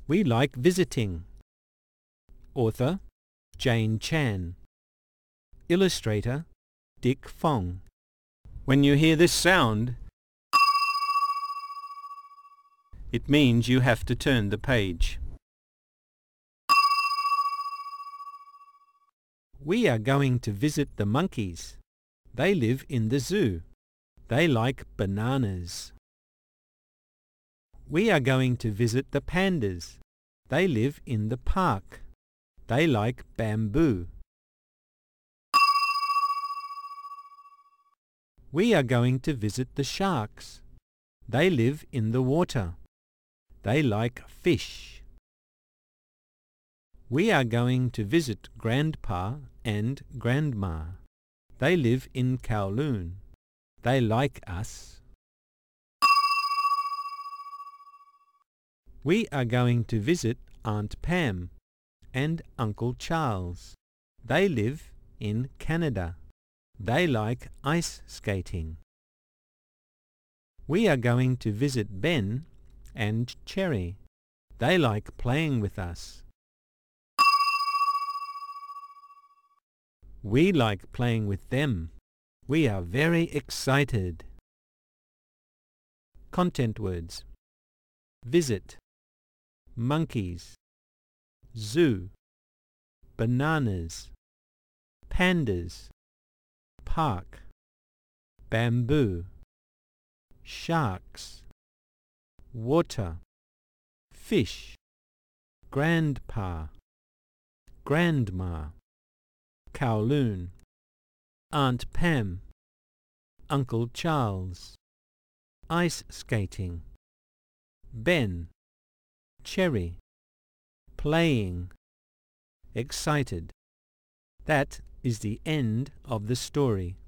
We like visiting. Author Jane Chan. Illustrator Dick Fong. When you hear this sound, it means you have to turn the page. We are going to visit the monkeys. They live in the zoo. They like bananas. We are going to visit the pandas. They live in the park. They like bamboo. We are going to visit the sharks. They live in the water. They like fish. We are going to visit Grandpa and Grandma. They live in Kowloon. They like us. We are going to visit Aunt Pam and Uncle Charles. They live in Canada. They like ice skating. We are going to visit Ben and Cherry. They like playing with us. We like playing with them. We are very excited. Content words: visit, monkeys, zoo, bananas, pandas, park, bamboo, sharks, water, fish, grandpa, grandma, Kowloon, Aunt Pam, Uncle Charles, ice skating, Ben, Cherry, playing, excited. That is the end of the story.